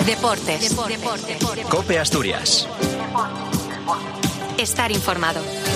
Deportes. COPE Asturias. Estar informado.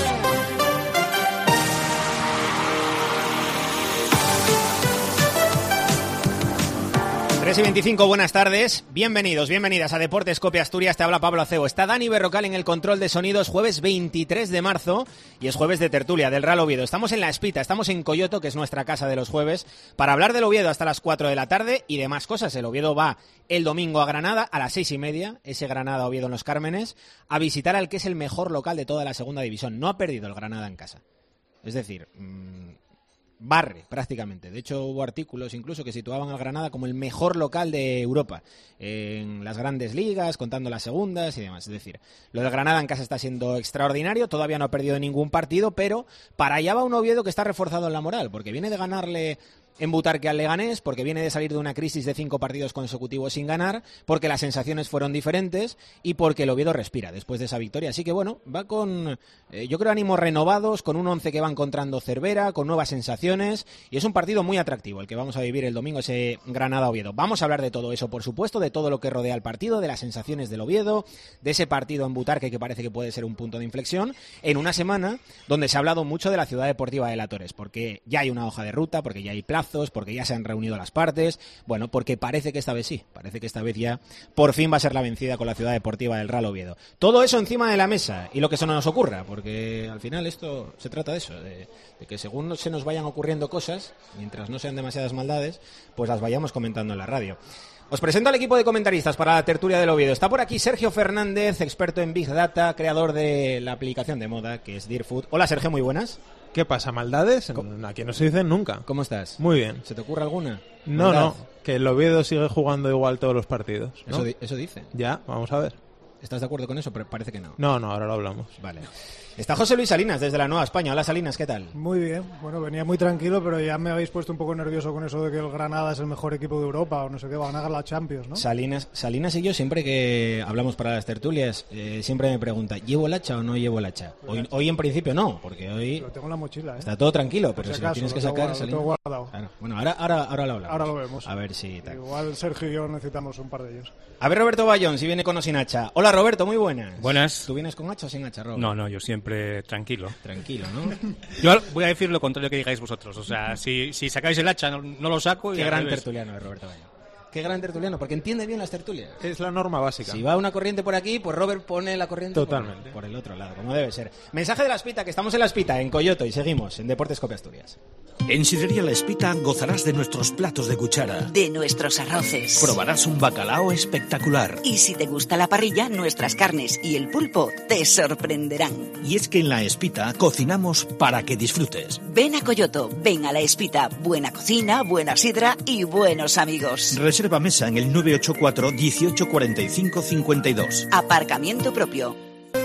Tres y 25, buenas tardes, bienvenidas a Deportes COPE Asturias, te habla Pablo Acebo. Está Dani Berrocal en el control de sonidos, jueves 23 de marzo y es jueves de tertulia del Real Oviedo. Estamos en La Espita, estamos en Coyoto, que es nuestra casa de los jueves, para hablar del Oviedo hasta las 4 de la tarde y demás cosas. El Oviedo va el domingo a Granada a las 6:30, ese Granada-Oviedo en Los Cármenes, a visitar al que es el mejor local de toda la segunda división. No ha perdido el Granada en casa, es decir, barre prácticamente. De hecho, hubo artículos incluso que situaban al Granada como el mejor local de Europa en las grandes ligas, contando las segundas y demás. Es decir, lo del Granada en casa está siendo extraordinario, todavía no ha perdido ningún partido, pero para allá va un Oviedo que está reforzado en la moral, porque viene de ganarle en Butarque al Leganés, porque viene de salir de una crisis de 5 partidos consecutivos sin ganar, porque las sensaciones fueron diferentes y porque el Oviedo respira después de esa victoria. Así que bueno, va con, yo creo, ánimos renovados, con un 11 que va encontrando Cervera, con nuevas sensaciones, y es un partido muy atractivo el que vamos a vivir el domingo, ese Granada-Oviedo. Vamos a hablar de todo eso, por supuesto, de todo lo que rodea el partido, de las sensaciones del Oviedo, de ese partido en Butarque que parece que puede ser un punto de inflexión, en una semana donde se ha hablado mucho de la Ciudad Deportiva de La Torres, porque ya hay una hoja de ruta, porque ya hay plazos, porque ya se han reunido las partes, bueno, porque parece que esta vez sí, parece que esta vez ya por fin va a ser la vencida con la Ciudad Deportiva del Real Oviedo. Todo eso encima de la mesa y lo que se nos ocurra, porque al final esto se trata de eso, de que según se nos vayan ocurriendo cosas, mientras no sean demasiadas maldades, pues las vayamos comentando en la radio. Os presento al equipo de comentaristas para la tertulia del Oviedo. Está por aquí Sergio Fernández, experto en Big Data, creador de la aplicación de moda que es Deerfood. Hola Sergio, muy buenas. ¿Qué pasa? ¿Maldades? Aquí no se dicen nunca. ¿Cómo estás? Muy bien. ¿Se te ocurre alguna? No, ¿Maldad? no, que el Oviedo sigue jugando igual todos los partidos, ¿no? Eso dice. Ya, vamos a ver. ¿Estás de acuerdo con eso? Pero parece que no. No, ahora lo hablamos. Vale. Está José Luis Salinas desde la Nueva España. Hola Salinas, ¿qué tal? Muy bien. Bueno, venía muy tranquilo, pero ya me habéis puesto un poco nervioso con eso de que el Granada es el mejor equipo de Europa o no sé qué, van a ganar la Champions, ¿no? Salinas y yo siempre que hablamos para las tertulias siempre me pregunta, ¿llevo el hacha o no llevo el hacha? Hoy en principio no, porque hoy Lo tengo en la mochila, ¿eh? está todo tranquilo, pero Por si acaso, lo tienes que lo tengo sacar, guardado, Salinas. lo tengo guardado. Claro. Bueno, ahora lo hablamos. Ahora lo vemos. A ver si tal. Igual Sergio y yo necesitamos un par de ellos. A ver Roberto Bayón, si viene con o sin hacha. Hola Roberto, muy buenas. Buenas. ¿Tú vienes con hacha o sin hacha, Robert? No, yo siempre tranquilo. Tranquilo, ¿no? Yo voy a decir lo contrario que digáis vosotros. O sea, si sacáis el hacha, no lo saco. Qué y al gran revés. tertuliano es Roberto Bayón. Qué gran tertuliano, porque entiende bien las tertulias. Es la norma básica. Si va una corriente por aquí, pues Robert pone la corriente Totalmente. por el otro lado, como debe ser. Mensaje de La Espita, que estamos en La Espita, en Coyoto, y seguimos en Deportes COPE Asturias. En Sidrería La Espita gozarás de nuestros platos de cuchara. De nuestros arroces. Probarás un bacalao espectacular. Y si te gusta la parrilla, nuestras carnes y el pulpo te sorprenderán. Y es que en La Espita cocinamos para que disfrutes. Ven a Coyoto, ven a La Espita. Buena cocina, buena sidra y buenos amigos. Reserva mesa en el 984 18 45 52. Aparcamiento propio.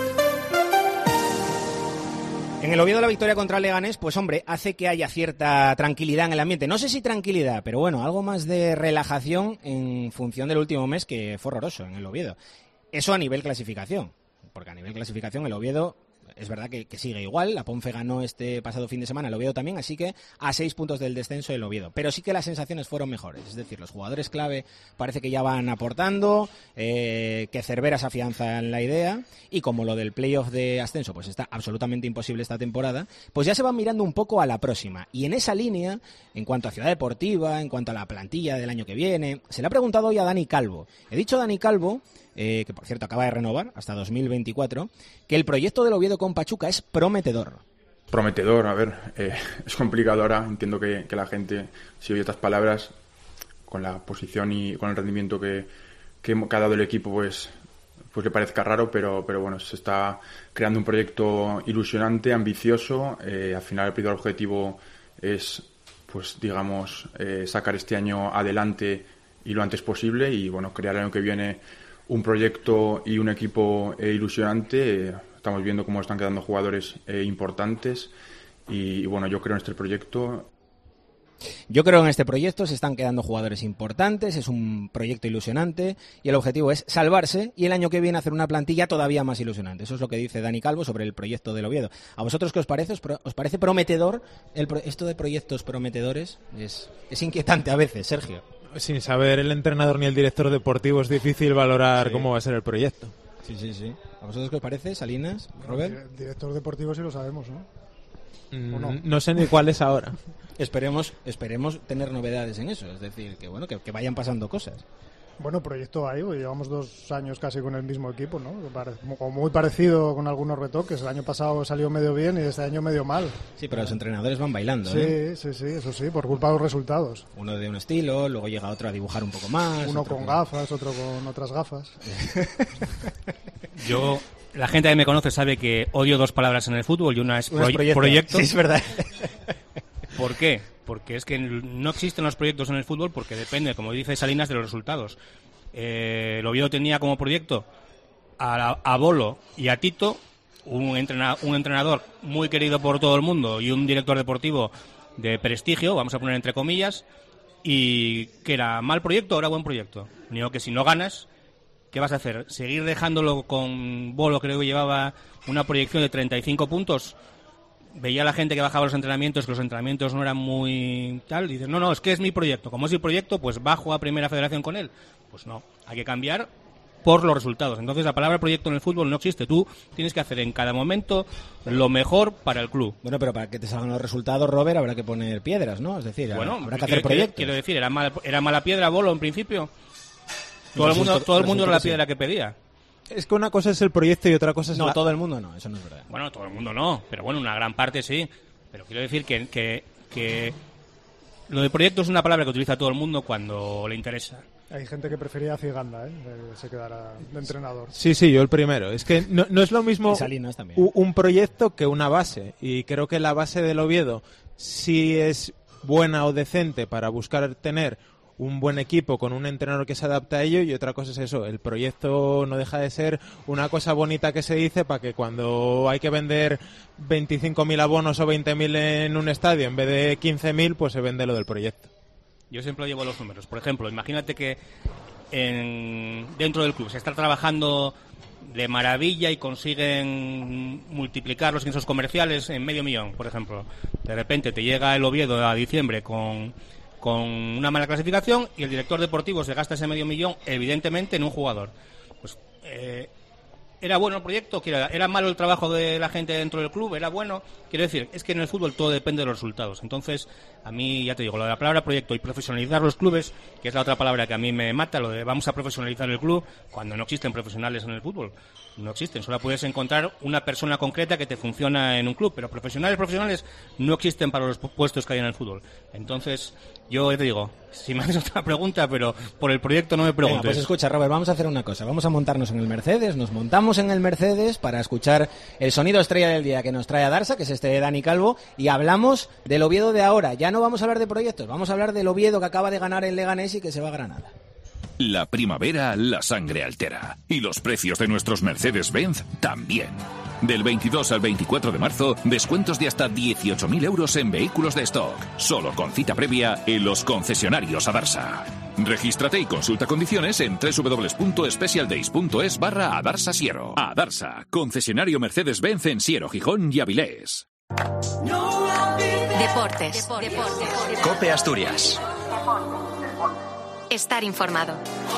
En el Oviedo la victoria contra el Leganés, pues hombre, hace que haya cierta tranquilidad en el ambiente. No sé si tranquilidad, pero bueno, algo más de relajación en función del último mes que fue horroroso en el Oviedo. Eso a nivel clasificación, porque a nivel clasificación el Oviedo es verdad que sigue igual. La Ponfe ganó este pasado fin de semana, el Oviedo también, así que a 6 puntos del descenso el Oviedo. Pero sí que las sensaciones fueron mejores, es decir, los jugadores clave parece que ya van aportando, que Cervera se afianza en la idea, y como lo del playoff de ascenso pues está absolutamente imposible esta temporada, pues ya se van mirando un poco a la próxima. Y en esa línea, en cuanto a Ciudad Deportiva, en cuanto a la plantilla del año que viene, se le ha preguntado hoy a Dani Calvo. He dicho Dani Calvo, que por cierto acaba de renovar hasta 2024, que el proyecto del Oviedo con Pachuca es prometedor. Prometedor, a ver, es complicado ahora, entiendo que la gente, si oye estas palabras, con la posición y con el rendimiento que ha dado el equipo, pues le parezca raro, pero bueno, se está creando un proyecto ilusionante, ambicioso. Al final el primer objetivo es, pues digamos, sacar este año adelante y lo antes posible, y bueno, crear el año que viene un proyecto y un equipo ilusionante. Estamos viendo cómo están quedando jugadores importantes y bueno, yo creo en este proyecto. Yo creo en este proyecto, se están quedando jugadores importantes, es un proyecto ilusionante y el objetivo es salvarse y el año que viene hacer una plantilla todavía más ilusionante. Eso es lo que dice Dani Calvo sobre el proyecto del Oviedo. ¿A vosotros qué os parece? ¿Os parece prometedor? Esto de proyectos prometedores es inquietante a veces, Sergio. Sin saber el entrenador ni el director deportivo es difícil valorar Sí. cómo va a ser el proyecto. Sí. ¿A vosotros qué os parece, Salinas, Robert? El director deportivo sí lo sabemos, ¿no? ¿O no? No sé ni cuál es ahora. Esperemos tener novedades en eso, es decir, que bueno, que vayan pasando cosas. Bueno, proyecto hay, pues llevamos 2 años casi con el mismo equipo, ¿no? Como muy parecido con algunos retoques. El año pasado salió medio bien y este año medio mal. Sí, pero los entrenadores van bailando, Sí, ¿eh? sí, eso sí, por culpa de los resultados. Uno de un estilo, luego llega otro a dibujar un poco más. Uno otro con gafas, otro con otras gafas. La gente que me conoce sabe que odio 2 palabras en el fútbol y una es Uno es proyecto. Sí, es verdad. ¿Por qué? Porque es que no existen los proyectos en el fútbol porque depende, como dice Salinas, de los resultados. El Oviedo tenía como proyecto a Bolo y a Tito, un entrenador muy querido por todo el mundo y un director deportivo de prestigio, vamos a poner entre comillas, y que era mal proyecto o era buen proyecto. Digo que si no ganas, ¿qué vas a hacer? ¿Seguir dejándolo con Bolo? Creo que llevaba una proyección de 35 puntos. Veía a la gente que bajaba los entrenamientos, que los entrenamientos no eran muy tal, y dices, no, es que es mi proyecto. Como es mi proyecto, pues bajo a Primera Federación con él. Pues no, hay que cambiar por los resultados. Entonces la palabra proyecto en el fútbol no existe. Tú tienes que hacer en cada momento lo mejor para el club. Bueno, pero para que te salgan los resultados, Robert, habrá que poner piedras, ¿no? Es decir, Bueno, habrá que hacer proyectos. Quiero decir, ¿era mala piedra Bolo en principio? Todo el mundo era la piedra que pedía. Es que una cosa es el proyecto y otra cosa es No, todo el mundo no, eso no es verdad. Bueno, todo el mundo no, pero bueno, una gran parte sí. Pero quiero decir que lo de proyecto es una palabra que utiliza todo el mundo cuando le interesa. Hay gente que prefería a Ciganda, que se quedara de entrenador. Sí, yo el primero. Es que no es lo mismo Y Salinas también. un proyecto que una base. Y creo que la base del Oviedo sí es buena o decente para buscar tener un buen equipo con un entrenador que se adapte a ello, y otra cosa es eso, el proyecto no deja de ser una cosa bonita que se dice para que cuando hay que vender 25.000 abonos o 20.000 en un estadio en vez de 15.000, pues se vende lo del proyecto. Yo siempre llevo los números. Por ejemplo, imagínate que dentro del club se está trabajando de maravilla y consiguen multiplicar los ingresos comerciales en 500.000, por ejemplo. De repente te llega el Oviedo a diciembre con una mala clasificación y el director deportivo se gasta ese 500.000 evidentemente en un jugador. Pues ¿era bueno el proyecto? ¿Era malo el trabajo de la gente dentro del club? ¿Era bueno? Quiero decir, es que en el fútbol todo depende de los resultados. Entonces, a mí, ya te digo, lo de la palabra proyecto y profesionalizar los clubes, que es la otra palabra que a mí me mata, lo de vamos a profesionalizar el club, cuando no existen profesionales en el fútbol. No existen, solo puedes encontrar una persona concreta que te funciona en un club, pero profesionales no existen para los puestos que hay en el fútbol. Entonces, yo te digo, si me haces otra pregunta, pero por el proyecto no me preguntes. Venga, pues escucha, Robert, vamos a hacer una cosa. Vamos a montarnos en el Mercedes, nos montamos en el Mercedes para escuchar el sonido estrella del día que nos trae a Darsa, que es este de Dani Calvo, y hablamos del Oviedo de ahora. Ya no vamos a hablar de proyectos, vamos a hablar del Oviedo que acaba de ganar en Leganés y que se va a Granada. La primavera la sangre altera y los precios de nuestros Mercedes-Benz también. Del 22 al 24 de marzo, descuentos de hasta 18.000 euros en vehículos de stock, solo con cita previa en los concesionarios Adarsa. Regístrate y consulta condiciones en www.specialdays.es/Adarsa Siero. Adarsa, concesionario Mercedes-Benz en Siero, Gijón y Avilés. Deportes. COPE Asturias. Estar informado.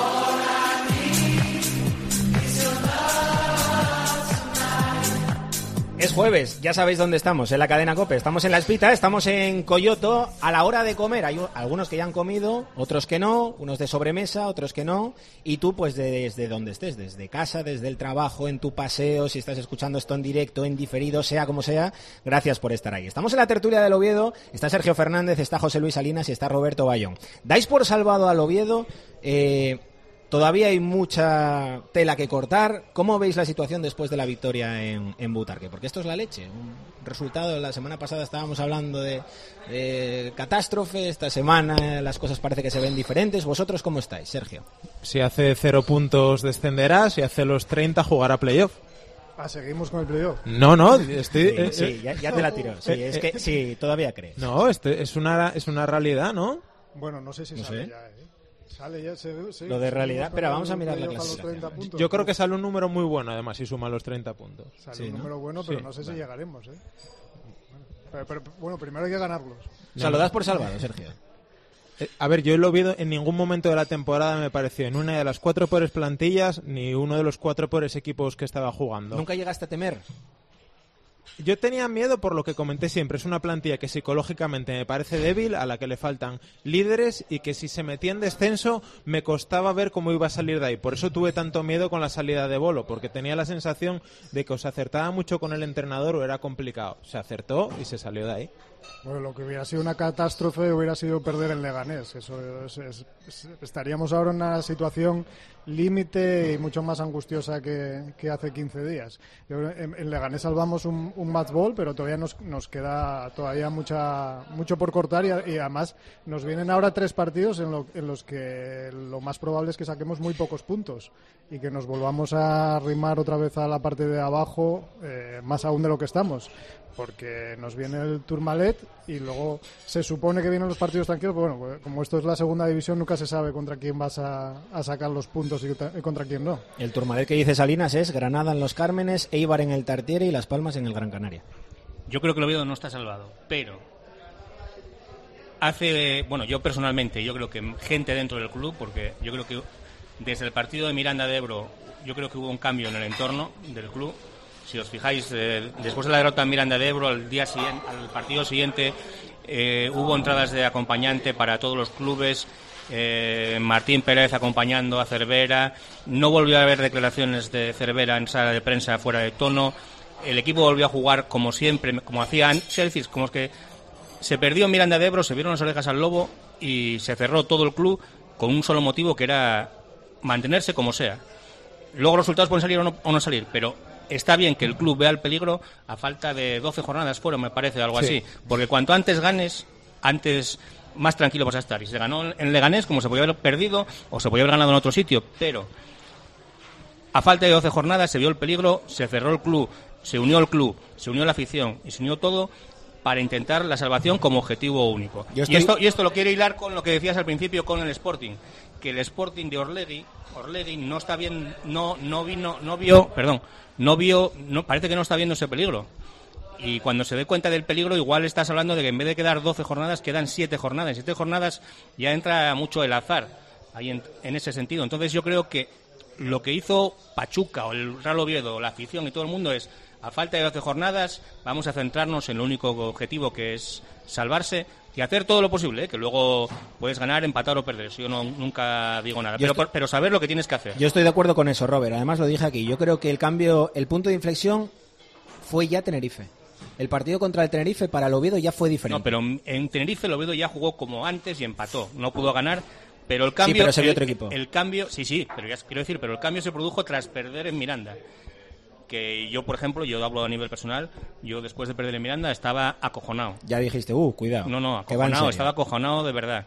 Es jueves, ya sabéis dónde estamos, en la cadena COPE. Estamos en La Espita, estamos en Coyoto, a la hora de comer. Hay algunos que ya han comido, otros que no, unos de sobremesa, otros que no. Y tú, pues desde donde estés, desde casa, desde el trabajo, en tu paseo, si estás escuchando esto en directo, en diferido, sea como sea, gracias por estar ahí. Estamos en la tertulia del Oviedo, está Sergio Fernández, está José Luis Salinas y está Roberto Bayón. ¿Dais por salvado al Oviedo? Todavía hay mucha tela que cortar. ¿Cómo veis la situación después de la victoria en Butarque? Porque esto es la leche. Un resultado, la semana pasada estábamos hablando de catástrofe, esta semana las cosas parece que se ven diferentes. ¿Vosotros cómo estáis, Sergio? Si hace 0 puntos descenderá, si hace los 30 jugará playoff. ¿Seguimos con el playoff? No, estoy... Sí, ya te la tiro. Sí, es que sí, todavía crees. No, es una realidad, ¿no? Bueno, no sé si sale ya, Sale ya, lo de realidad, pero vamos a mirar la clasificación. Yo creo que sale un número muy bueno, además, si suma los 30 puntos. Sale un número bueno, pero no sé si llegaremos, Pero, bueno, primero hay que ganarlos. O sea, lo das por salvado, Sergio. A ver, yo el Oviedo en ningún momento de la temporada me pareció en una de las 4 peores plantillas ni uno de los 4 peores equipos que estaba jugando. ¿Nunca llegaste a temer? Yo tenía miedo por lo que comenté siempre. Es una plantilla que psicológicamente me parece débil, a la que le faltan líderes y que si se metía en descenso me costaba ver cómo iba a salir de ahí. Por eso tuve tanto miedo con la salida de Bolo, porque tenía la sensación de que o se acertaba mucho con el entrenador o era complicado. Se acertó y se salió de ahí. Bueno, lo que hubiera sido una catástrofe hubiera sido perder el Leganés. Estaríamos ahora en una situación límite y mucho más angustiosa que hace 15 días. En Leganés salvamos un match ball, pero todavía nos queda todavía mucho por cortar y además nos vienen ahora 3 partidos en los que lo más probable es que saquemos muy pocos puntos y que nos volvamos a arrimar otra vez a la parte de abajo, más aún de lo que estamos. Porque nos viene el Tourmalet y luego se supone que vienen los partidos tranquilos, pero bueno, como esto es la segunda división nunca se sabe contra quién vas a sacar los puntos y contra quién no. El Tourmalet que dice Salinas es Granada en Los Cármenes, Eibar en el Tartiere y Las Palmas en el Gran Canaria. Yo creo que el Oviedo no está salvado, pero yo personalmente, yo creo que gente dentro del club, porque yo creo que desde el partido de Miranda de Ebro, yo creo que hubo un cambio en el entorno del club. Si os fijáis, después de la derrota en Miranda de Ebro, al partido siguiente, hubo entradas de acompañante para todos los clubes. Martín Pérez acompañando a Cervera. No volvió a haber declaraciones de Cervera en sala de prensa fuera de tono. El equipo volvió a jugar como siempre, como hacían. Es decir, como es que se perdió en Miranda de Ebro, se vieron las orejas al lobo y se cerró todo el club con un solo motivo, que era mantenerse como sea. Luego los resultados pueden salir o no salir, pero está bien que el club vea el peligro a falta de 12 jornadas fuera, me parece, algo así. Porque cuanto antes ganes, antes más tranquilo vas a estar. Y se ganó en Leganés, como se podía haber perdido o se podía haber ganado en otro sitio. Pero a falta de 12 jornadas se vio el peligro, se cerró el club, se unió el club, se unió la afición y se unió todo para intentar la salvación como objetivo único. Y esto lo quiero hilar con lo que decías al principio con el Sporting, que el Sporting de Orlegui no está bien, parece que no está viendo ese peligro. Y cuando se dé cuenta del peligro, igual estás hablando de que en vez de quedar 12 jornadas, quedan 7 jornadas. En 7 jornadas ya entra mucho el azar ahí en ese sentido. Entonces yo creo que lo que hizo Pachuca o el Real Oviedo, la afición y todo el mundo es, a falta de 12 jornadas, vamos a centrarnos en lo único objetivo, que es salvarse y hacer todo lo posible, que luego puedes ganar, empatar o perder. Yo nunca digo nada, pero saber lo que tienes que hacer. Yo estoy de acuerdo con eso, Robert. Además lo dije aquí. Yo creo que el punto de inflexión fue ya Tenerife. El partido contra el Tenerife para el Oviedo ya fue diferente. No, pero en Tenerife el Oviedo ya jugó como antes y empató. No pudo ganar, pero el cambio... Sí, pero se vio otro equipo. El cambio, sí, pero ya quiero decir, pero el cambio se produjo tras perder en Miranda. Que yo, por ejemplo, yo hablo a nivel personal, yo después de perder en Miranda estaba acojonado. Ya dijiste, cuidado. No, acojonado, estaba acojonado de verdad.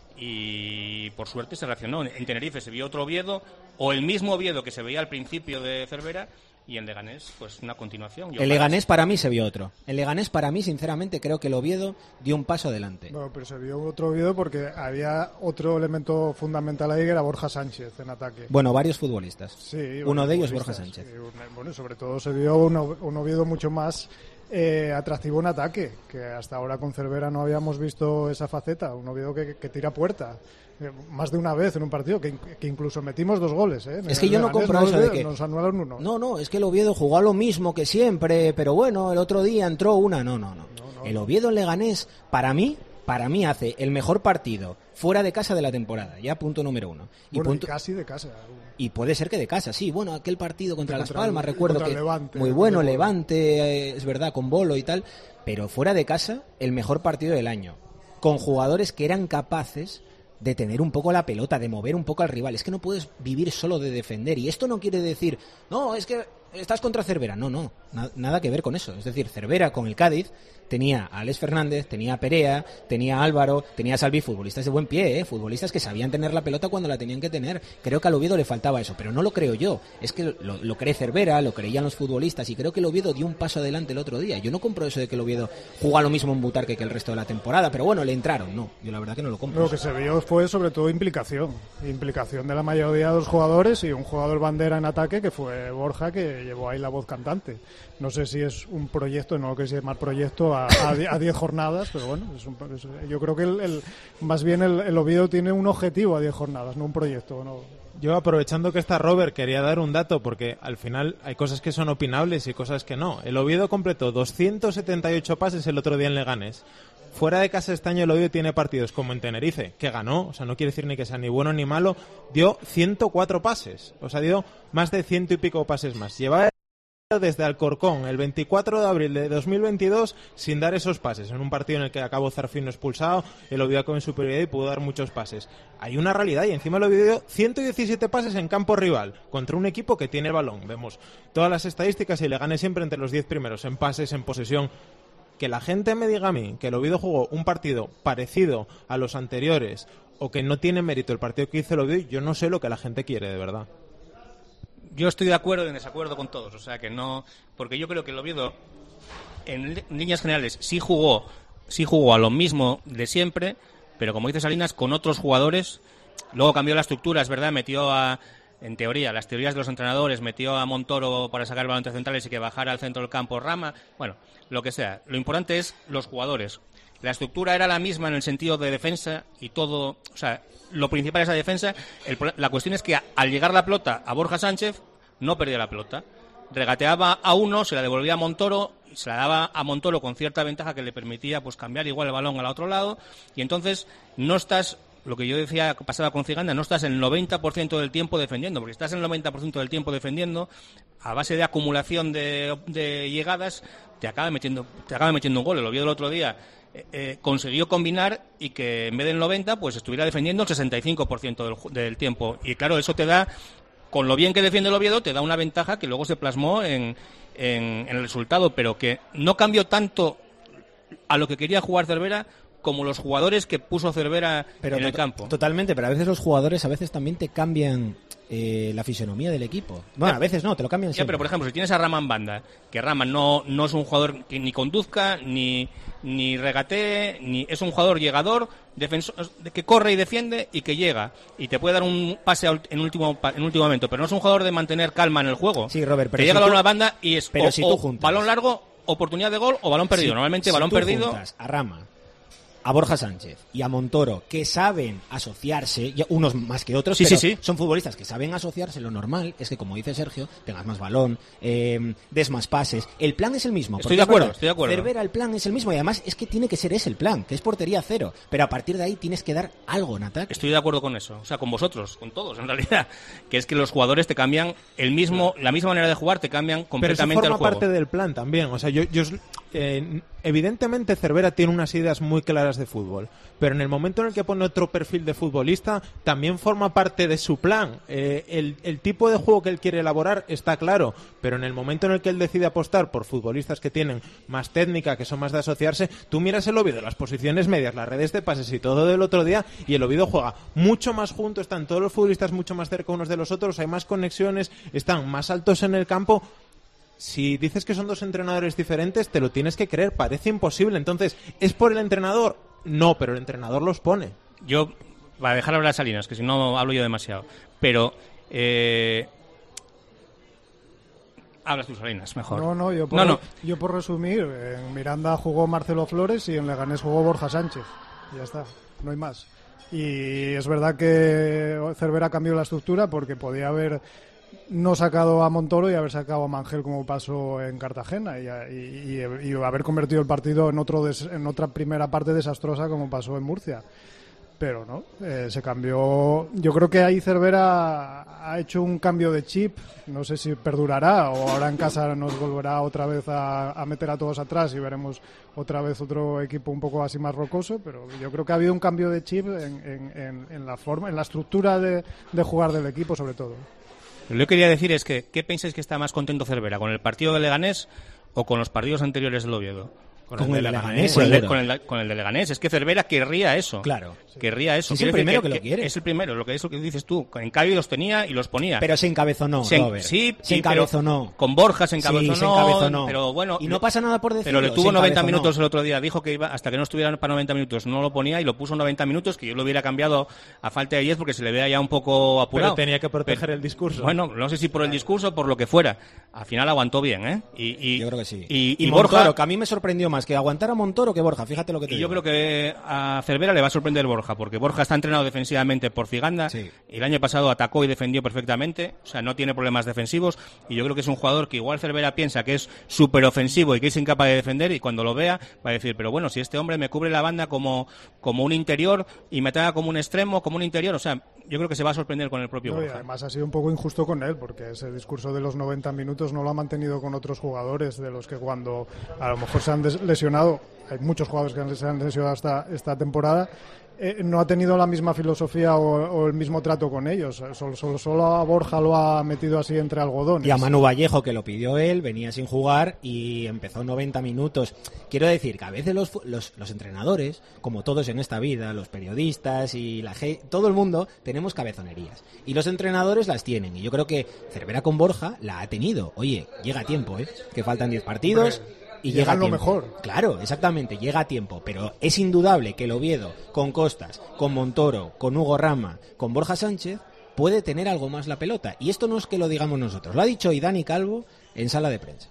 Y por suerte se reaccionó. En Tenerife se vio otro Oviedo, o el mismo Oviedo que se veía al principio de Cervera, y en Leganés, pues una continuación. El Leganés para mí se vio otro. El Leganés para mí, sinceramente, creo que el Oviedo dio un paso adelante. Bueno, pero se vio otro Oviedo porque había otro elemento fundamental ahí, que era Borja Sánchez en ataque. Bueno, varios futbolistas. Sí, uno de ellos Borja Sánchez. Bueno, sobre todo se vio un Oviedo mucho más atractivo en ataque, que hasta ahora con Cervera no habíamos visto esa faceta. Un Oviedo que tira puerta. Más de una vez en un partido, que incluso metimos 2 goles. Es que yo no compro eso de que... Nos anularon 1. No, es que el Oviedo jugó a lo mismo que siempre, pero bueno, el otro día entró una. No. El Oviedo en Leganés, para mí hace el mejor partido fuera de casa de la temporada, ya punto número 1. Y casi de casa. Y puede ser que de casa, sí. Bueno, aquel partido contra Las Palmas, recuerdo que Levante, muy bueno, Levante, es verdad, con Bolo y tal, pero fuera de casa, el mejor partido del año, con jugadores que eran capaces de tener un poco la pelota, de mover un poco al rival. Es que no puedes vivir solo de defender. Y esto no quiere decir, no, es que estás contra Cervera. No, nada que ver con eso. Es decir, Cervera con el Cádiz tenía a Alex Fernández, tenía a Perea, tenía a Álvaro, tenía a Salvi, futbolistas de buen pie, futbolistas que sabían tener la pelota cuando la tenían que tener. Creo que al Oviedo le faltaba eso, pero no lo creo yo. Es que lo cree Cervera, lo creían los futbolistas, y creo que el Oviedo dio un paso adelante el otro día. Yo no compro eso de que el Oviedo juega lo mismo en Butarque que el resto de la temporada, pero bueno, le entraron. No, yo la verdad que no lo compro. Lo que se vio fue sobre todo implicación de la mayoría de los jugadores, y un jugador bandera en ataque que fue Borja, que llevó ahí la voz cantante. No sé si es un proyecto, no lo que se llama proyecto a 10 jornadas, pero bueno, yo creo que más bien el Oviedo tiene un objetivo a 10 jornadas, no un proyecto. No. Yo, aprovechando que está Robert, quería dar un dato, porque al final hay cosas que son opinables y cosas que no. El Oviedo completó 278 pases el otro día en Leganés. Fuera de casa este año el Oviedo tiene partidos como en Tenerife, que ganó, o sea, no quiere decir ni que sea ni bueno ni malo, dio 104 pases, o sea, dio más de 100 y pico pases más. Llevaba desde Alcorcón el 24 de abril de 2022 sin dar esos pases, en un partido en el que acabó Zarfino expulsado, el Oviedo acabó en superioridad y pudo dar muchos pases. Hay una realidad y encima el Oviedo dio 117 pases en campo rival contra un equipo que tiene el balón. Vemos todas las estadísticas y le gane siempre entre los 10 primeros en pases, en posesión. Que la gente me diga a mí que el Oviedo jugó un partido parecido a los anteriores o que no tiene mérito el partido que hizo el Oviedo, yo no sé lo que la gente quiere, de verdad. Yo estoy de acuerdo y en desacuerdo con todos, o sea que no, porque yo creo que el Oviedo en líneas generales sí jugó a lo mismo de siempre, pero como dice Salinas, con otros jugadores. Luego cambió la estructura, es verdad, metió en teoría, las teorías de los entrenadores, metió a Montoro para sacar el balón entre centrales y que bajara al centro del campo Rama, bueno, lo que sea. Lo importante es los jugadores. La estructura era la misma en el sentido de defensa y todo, o sea, lo principal es la defensa. La cuestión es que al llegar la pelota a Borja Sánchez, no perdía la pelota. Regateaba a uno, se la devolvía a Montoro, se la daba a Montoro con cierta ventaja que le permitía pues cambiar igual el balón al otro lado, y entonces no estás, lo que yo decía pasaba con Ciganda, no estás el 90% del tiempo defendiendo, porque estás el 90% del tiempo defendiendo, a base de acumulación de llegadas, te acaba metiendo un gol. El Oviedo el otro día consiguió combinar y que en vez del 90 pues estuviera defendiendo el 65% del tiempo, y claro, eso te da, con lo bien que defiende el Oviedo, te da una ventaja que luego se plasmó en el resultado, pero que no cambió tanto a lo que quería jugar Cervera como los jugadores que puso Cervera en el campo. Totalmente, pero a veces los jugadores también te cambian la fisonomía del equipo. Bueno, a veces no, te lo cambian siempre. Pero por ejemplo, si tienes a Rama en banda, que Rama no es un jugador que ni conduzca, ni regatee, ni es un jugador llegador, defensor, que corre y defiende y que llega y te puede dar un pase en último momento, pero no es un jugador de mantener calma en el juego. Sí, Robert, pero que llega a la banda y es balón largo, oportunidad de gol o balón perdido. Normalmente balón perdido. Juntas a Rama, a Borja Sánchez y a Montoro, que saben asociarse, unos más que otros, pero son futbolistas que saben asociarse, lo normal es que, como dice Sergio, tengas más balón, des más pases. El plan es el mismo. Estoy de acuerdo. Cervera, el plan es el mismo, y además es que tiene que ser ese el plan, que es portería cero, pero a partir de ahí tienes que dar algo en ataque. Estoy de acuerdo con eso, o sea, con vosotros, con todos, en realidad, que es que los jugadores te cambian la misma manera de jugar, te cambian completamente el juego. Pero eso forma parte del plan también, o sea, evidentemente Cervera tiene unas ideas muy claras de fútbol, pero en el momento en el que pone otro perfil de futbolista también forma parte de su plan. El tipo de juego que él quiere elaborar está claro, pero en el momento en el que él decide apostar por futbolistas que tienen más técnica, que son más de asociarse, tú miras el Oviedo, las posiciones medias, las redes de pases y todo del otro día, y el Oviedo juega mucho más junto, están todos los futbolistas mucho más cerca unos de los otros, hay más conexiones, están más altos en el campo. Si dices que son dos entrenadores diferentes, te lo tienes que creer, parece imposible. Entonces, ¿es por el entrenador? No, pero el entrenador los pone. Yo, para dejar hablar a Salinas, que si no hablo yo demasiado, pero hablas tú, Salinas, mejor. Yo por resumir, en Miranda jugó Marcelo Flores y en Leganés jugó Borja Sánchez. Ya está, no hay más. Y es verdad que Cervera cambió la estructura porque podía haber no sacado a Montoro y haber sacado a Mangel, como pasó en Cartagena, y haber convertido el partido en otra primera parte desastrosa, como pasó en Murcia. Pero no, se cambió. Yo creo que ahí Cervera ha hecho un cambio de chip, no sé si perdurará o ahora en casa nos volverá otra vez a meter a todos atrás y veremos otra vez otro equipo un poco así más rocoso, pero yo creo que ha habido un cambio de chip en la forma, en la estructura de jugar del equipo, sobre todo. Lo que quería decir es que, ¿qué pensáis que está más contento Cervera? ¿Con el partido de Leganés o con los partidos anteriores del Oviedo? Con el de Leganés, con el de Leganés. Es que Cervera querría eso. Claro. Querría eso. Es el primero que lo quiere. Es el primero, lo que dices tú. En Cádiz los tenía y los ponía. Pero se encabezonó, Robert. Sí, se encabezonó. Con Borja se encabezonó. Sí, se encabezonó. Pero bueno. Y no pasa nada por decirlo. Pero le tuvo 90 minutos el otro día. Dijo que iba hasta que no estuviera para 90 minutos. No lo ponía y lo puso 90 minutos, que yo lo hubiera cambiado a falta de 10 porque se le vea ya un poco apurado. Pero tenía que proteger el discurso. Bueno, no sé si por el discurso o por lo que fuera. Al final aguantó bien, ¿eh? Yo creo que sí. Y Borja, Montoro, que a mí me sorprendió más que aguantara Montoro que Borja. Fíjate lo que te digo. Yo creo que a Cervera le va a sorprender Borja, porque Borja está entrenado defensivamente por Ciganda. Sí. El año pasado atacó y defendió perfectamente. O sea, no tiene problemas defensivos. Y yo creo que es un jugador que igual Cervera piensa que es súper ofensivo y que es incapaz de defender. Y cuando lo vea va a decir, pero bueno, si este hombre me cubre la banda como un interior y me ataca como un extremo, como un interior, o sea, yo creo que se va a sorprender con el propio Borja. Y además ha sido un poco injusto con él, porque ese discurso de los 90 minutos no lo ha mantenido con otros jugadores, de los que cuando a lo mejor se han lesionado, hay muchos jugadores que se han lesionado esta temporada, no ha tenido la misma filosofía o el mismo trato con ellos. Solo a Borja lo ha metido así entre algodones. Y a Manu Vallejo, que lo pidió él, venía sin jugar y empezó 90 minutos. Quiero decir que a veces los entrenadores, como todos en esta vida, los periodistas y todo el mundo, tenemos cabezonerías. Y los entrenadores las tienen. Y yo creo que Cervera con Borja la ha tenido. Oye, llega a tiempo, que faltan 10 partidos. Y llega a lo tiempo. Mejor. Claro, exactamente, llega a tiempo. Pero es indudable que el Oviedo, con Costas, con Montoro, con Hugo Rama, con Borja Sánchez, puede tener algo más la pelota. Y esto no es que lo digamos nosotros, lo ha dicho hoy Dani Calvo en sala de prensa.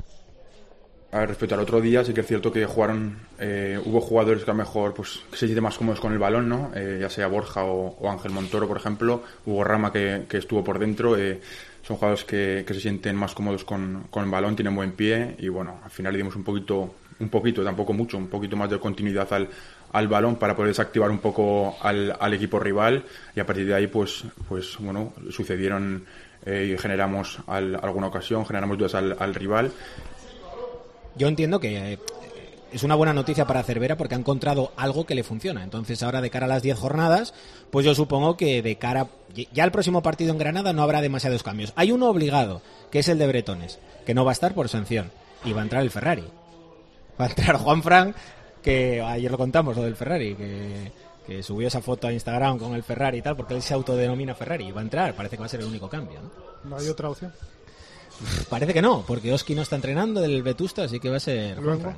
A ver, respecto al otro día, sí que es cierto que jugaron, hubo jugadores que a lo mejor pues, que se sienten más cómodos con el balón, ¿no? Ya sea Borja o Ángel Montoro, por ejemplo, Hugo Rama que estuvo por dentro, son jugadores que se sienten más cómodos con el balón, tienen buen pie y bueno, al final le dimos un poquito, tampoco mucho, un poquito más de continuidad al balón para poder desactivar un poco al equipo rival y a partir de ahí pues bueno, sucedieron y generamos alguna ocasión, generamos dudas al rival. Yo entiendo que es una buena noticia para Cervera porque ha encontrado algo que le funciona. Entonces ahora de cara a las 10 jornadas, pues yo supongo que de cara ya al próximo partido en Granada no habrá demasiados cambios. Hay uno obligado, que es el de Bretones, que no va a estar por sanción. Y va a entrar el Ferrari. Va a entrar Juanfran, que ayer lo contamos, lo del Ferrari, que subió esa foto a Instagram con el Ferrari y tal, porque él se autodenomina Ferrari. Y va a entrar, parece que va a ser el único cambio, ¿no? ¿No hay otra opción? Parece que no, porque Oski no está entrenando del Vetusta, así que va a ser Juanfran.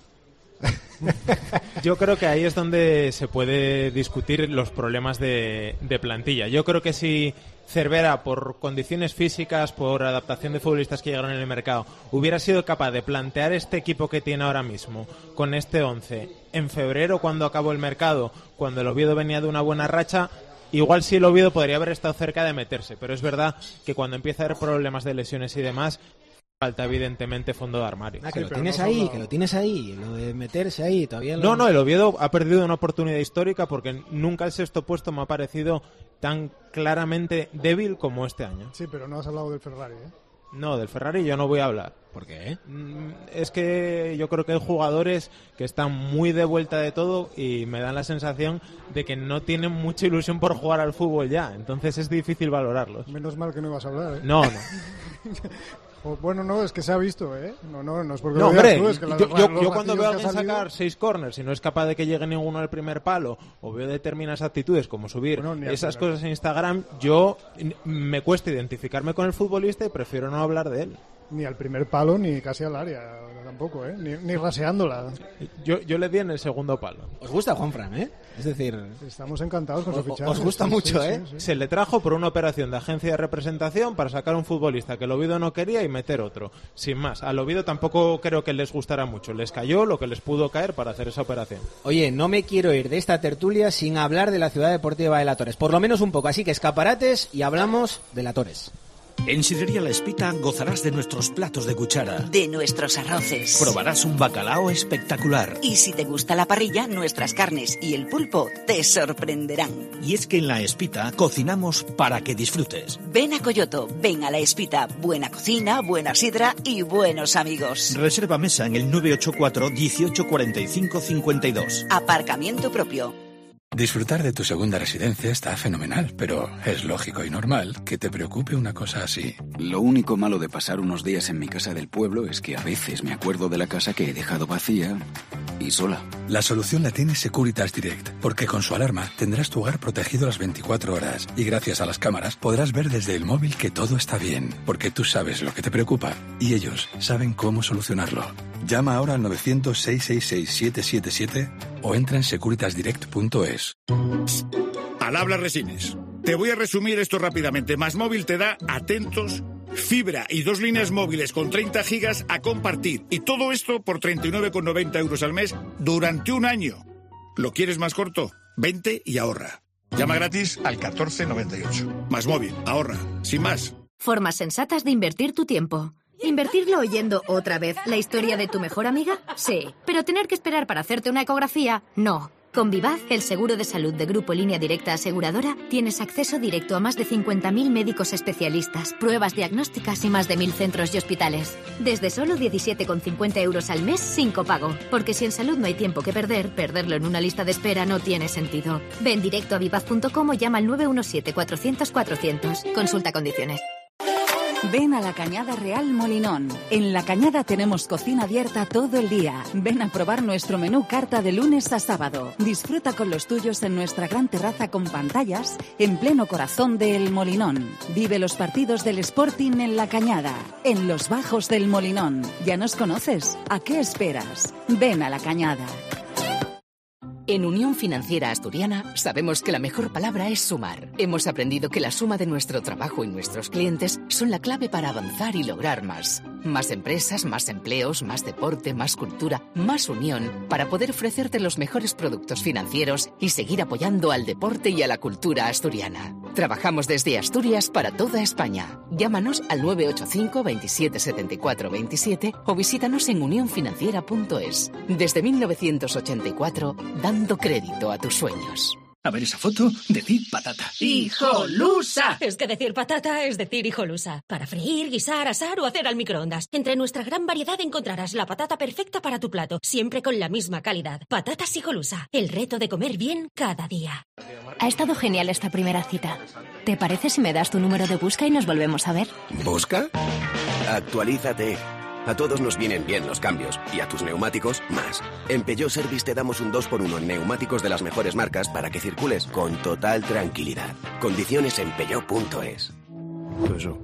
Yo creo que ahí es donde se puede discutir los problemas de plantilla. Yo creo que si Cervera, por condiciones físicas, por adaptación de futbolistas que llegaron en el mercado, hubiera sido capaz de plantear este equipo que tiene ahora mismo, con este 11, en febrero cuando acabó el mercado, cuando el Oviedo venía de una buena racha, igual sí el Oviedo podría haber estado cerca de meterse, pero es verdad que cuando empieza a haber problemas de lesiones y demás, falta evidentemente fondo de armario. Que lo tienes ahí, que lo tienes ahí, lo de meterse ahí, todavía No, el Oviedo ha perdido una oportunidad histórica porque nunca el sexto puesto me ha parecido tan claramente débil como este año. Sí, pero no has hablado del Ferrari, ¿eh? No, del Ferrari yo no voy a hablar. ¿Por qué? Es que yo creo que hay jugadores que están muy de vuelta de todo y me dan la sensación de que no tienen mucha ilusión por jugar al fútbol ya. Entonces es difícil valorarlos. Menos mal que no ibas a hablar, ¿eh? No. Bueno, no, es que se ha visto, ¿eh? No es porque no, lo digas hombre, tú, es que yo cuando veo a alguien sacar 6 corners y no es capaz de que llegue ninguno al primer palo, o veo determinadas actitudes como subir esas cosas en Instagram, yo me cuesta identificarme con el futbolista y prefiero no hablar de él. Ni al primer palo, ni casi al área tampoco, ¿eh? Ni raseándola. Yo le di en el segundo palo. ¿Os gusta Juanfran, eh? Es decir... Estamos encantados con su fichaje. Os gusta mucho, ¿eh? Sí. Se le trajo por una operación de agencia de representación para sacar un futbolista que el Oviedo no quería y meter otro. Sin más, al Oviedo tampoco creo que les gustara mucho. Les cayó lo que les pudo caer para hacer esa operación. Oye, no me quiero ir de esta tertulia sin hablar de la Ciudad Deportiva de La Torres. Por lo menos un poco. Así que escaparates y hablamos de La Torres. En Sidrería La Espita gozarás de nuestros platos de cuchara. De nuestros arroces. Probarás un bacalao espectacular. Y si te gusta la parrilla, nuestras carnes y el pulpo te sorprenderán. Y es que en La Espita cocinamos para que disfrutes. Ven a Coyoto, ven a La Espita. Buena cocina, buena sidra y buenos amigos. Reserva mesa en el 984 18 45 52. Aparcamiento propio. Disfrutar de tu segunda residencia está fenomenal, pero es lógico y normal que te preocupe una cosa así. Lo único malo de pasar unos días en mi casa del pueblo es que a veces me acuerdo de la casa que he dejado vacía y sola. La solución la tiene Securitas Direct, porque con su alarma tendrás tu hogar protegido las 24 horas y gracias a las cámaras podrás ver desde el móvil que todo está bien, porque tú sabes lo que te preocupa y ellos saben cómo solucionarlo. Llama ahora al 900-666-777 o entra en securitasdirect.es. Al habla Resines. Te voy a resumir esto rápidamente. MásMóvil te da, atentos, fibra y 2 líneas móviles con 30 gigas a compartir. Y todo esto por 39,90 euros al mes durante un año. ¿Lo quieres más corto? Vente y ahorra. Llama gratis al 1498. MásMóvil, ahorra. Sin más. Formas sensatas de invertir tu tiempo. ¿Invertirlo oyendo otra vez la historia de tu mejor amiga? Sí. Pero tener que esperar para hacerte una ecografía, no. Con Vivaz, el seguro de salud de Grupo Línea Directa Aseguradora, tienes acceso directo a más de 50.000 médicos especialistas, pruebas diagnósticas y más de 1.000 centros y hospitales. Desde solo 17,50 euros al mes sin copago. Porque si en salud no hay tiempo que perder, perderlo en una lista de espera no tiene sentido. Ven directo a vivaz.com o llama al 917-400-400. Consulta condiciones. Ven a La Cañada Real Molinón. En La Cañada tenemos cocina abierta todo el día. Ven a probar nuestro menú carta de lunes a sábado. Disfruta con los tuyos en nuestra gran terraza con pantallas en pleno corazón de El Molinón. Vive los partidos del Sporting en La Cañada, en los bajos del Molinón. ¿Ya nos conoces? ¿A qué esperas? Ven a La Cañada. En Unión Financiera Asturiana sabemos que la mejor palabra es sumar. Hemos aprendido que la suma de nuestro trabajo y nuestros clientes son la clave para avanzar y lograr más. Más empresas, más empleos, más deporte, más cultura, más unión, para poder ofrecerte los mejores productos financieros y seguir apoyando al deporte y a la cultura asturiana. Trabajamos desde Asturias para toda España. Llámanos al 985 27 74 27 o visítanos en unionfinanciera.es. Desde 1984, dando crédito a tus sueños. A ver esa foto, decir patata. ¡Hijolusa! Es que decir patata es decir hijolusa. Para freír, guisar, asar o hacer al microondas. Entre nuestra gran variedad encontrarás la patata perfecta para tu plato, siempre con la misma calidad. Patatas Hijolusa, el reto de comer bien cada día. Ha estado genial esta primera cita. ¿Te parece si me das tu número de busca y nos volvemos a ver? ¿Busca? Actualízate. A todos nos vienen bien los cambios, y a tus neumáticos, más. En Peugeot Service te damos un 2x1 en neumáticos de las mejores marcas para que circules con total tranquilidad. Condiciones en Peugeot.es. Peugeot.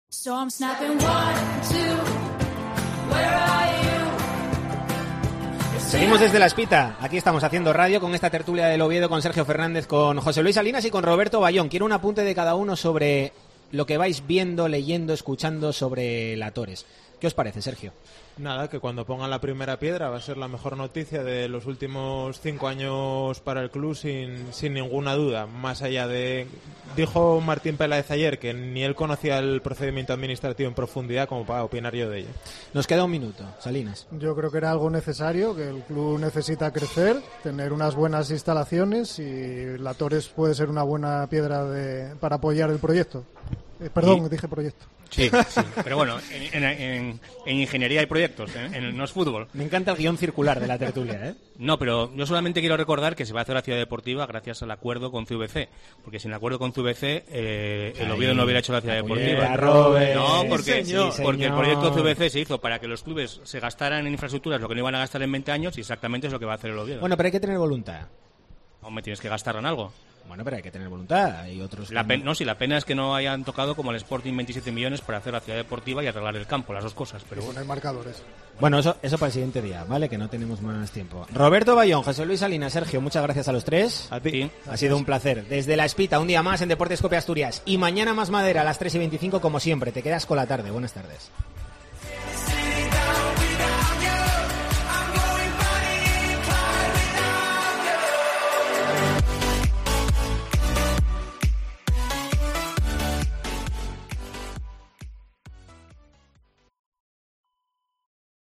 Seguimos desde La Espita. Aquí estamos haciendo radio con esta tertulia del Oviedo con Sergio Fernández, con José Luis Salinas y con Roberto Bayón. Quiero un apunte de cada uno sobre lo que vais viendo, leyendo, escuchando sobre la Tores. ¿Qué os parece, Sergio? Nada, que cuando pongan la primera piedra va a ser la mejor noticia de los últimos 5 años para el club sin ninguna duda. Más allá de... Dijo Martín Peláez ayer que ni él conocía el procedimiento administrativo en profundidad como para opinar yo de ello. Nos queda un minuto, Salinas. Yo creo que era algo necesario, que el club necesita crecer, tener unas buenas instalaciones y la Tores puede ser una buena piedra para apoyar el proyecto. Dije proyecto. Sí, pero bueno, en ingeniería hay proyectos, no es fútbol. Me encanta el guión circular de la tertulia, ¿eh? No, pero yo solamente quiero recordar que se va a hacer la ciudad deportiva gracias al acuerdo con CVC, porque sin acuerdo con CVC el Oviedo no hubiera hecho la ciudad deportiva. No, porque el proyecto CVC se hizo para que los clubes se gastaran en infraestructuras lo que no iban a gastar en 20 años y exactamente es lo que va a hacer el Oviedo. Bueno, pero hay que tener voluntad. Hombre, tienes que gastarlo en algo. Bueno, pero hay que tener voluntad. Hay otros. La pena es que no hayan tocado como el Sporting 27 millones para hacer la ciudad deportiva y arreglar el campo, las dos cosas. Pero bueno, hay marcadores. Bueno, eso para el siguiente día, ¿vale? Que no tenemos más tiempo. Roberto Bayón, José Luis Salinas, Sergio, muchas gracias a los tres. A ti. Sí, ha sido un placer. Desde La Espita, un día más en Deportes Copia Asturias. Y mañana más madera a las 3:25 como siempre. Te quedas con la tarde. Buenas tardes.